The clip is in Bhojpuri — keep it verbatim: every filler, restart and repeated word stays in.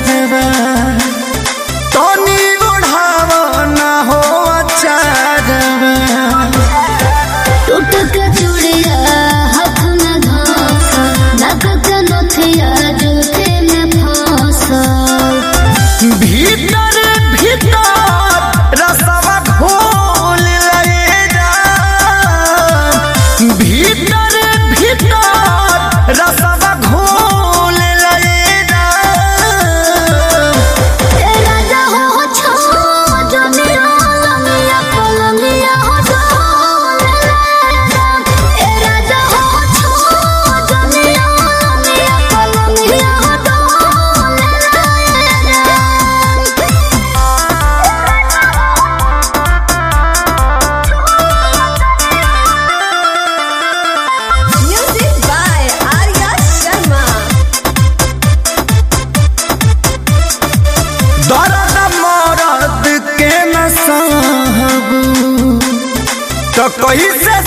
चारवा तनी ओढ़ावा ना हो चारवा टूट के चूड़िया हाथ में धोसा नाक के नथिया जूते में फंसा भीतर भीतर रसवा घोल लेना भीतर भीतर रसवा घोल लेना ए राजा हो छो जनिया लंगिया पलंगिया हो डोल लेना ए राजा हो छो जनिया लंगिया पलंगिया हो डोल लेना Music by Arya Sharma. दर्द मरद के न सहबू तो कैसे